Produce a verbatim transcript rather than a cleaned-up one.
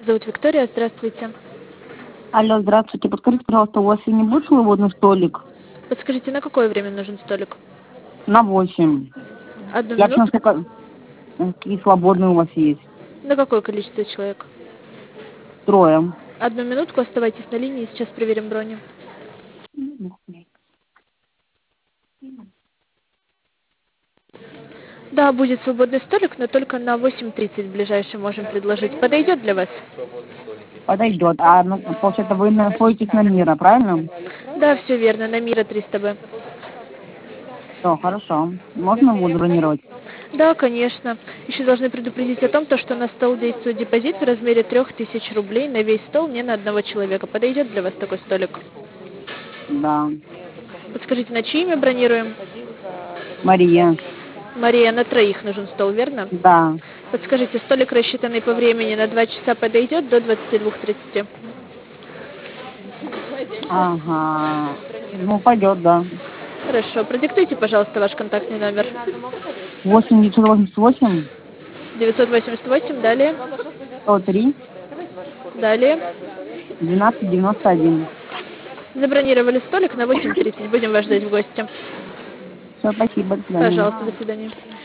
Зовут Виктория, здравствуйте. Алло, здравствуйте. Подскажите, пожалуйста, у вас сегодня будет свободный столик? Подскажите, на какое время нужен столик? На восемь. Одну Я вообще минутку. насколько... Какие свободные у вас есть? На какое количество человек? Трое. Одну минутку, оставайтесь на линии, сейчас проверим брони. Да, будет свободный столик, но только на восемь тридцать ближайший можем предложить. Подойдет для вас? Подойдет. А, ну, получается, вы находитесь на Мира, правильно? Да, все верно, на Мира триста Б. Все, хорошо. Можно его забронировать? Да, конечно. Еще должны предупредить о том, то, что на стол действует депозит в размере трех тысяч рублей на весь стол, не на одного человека. Подойдет для вас такой столик? Да. Подскажите, на чье имя бронируем? Мария. Мария, на троих нужен стол, верно? Да. Подскажите, столик, рассчитанный по времени на два часа, подойдет до двадцати двух тридцати? Ага. Ну, пойдет, да. Хорошо. Продиктуйте, пожалуйста, ваш контактный номер. восемь девятьсот восемьдесят восемь девятьсот восемьдесят восемь, далее. сто три Далее. двенадцать девяносто один. Забронировали столик на восемь тридцать. Будем вас ждать в гости. Все, спасибо, до свидания. Пожалуйста, до свидания.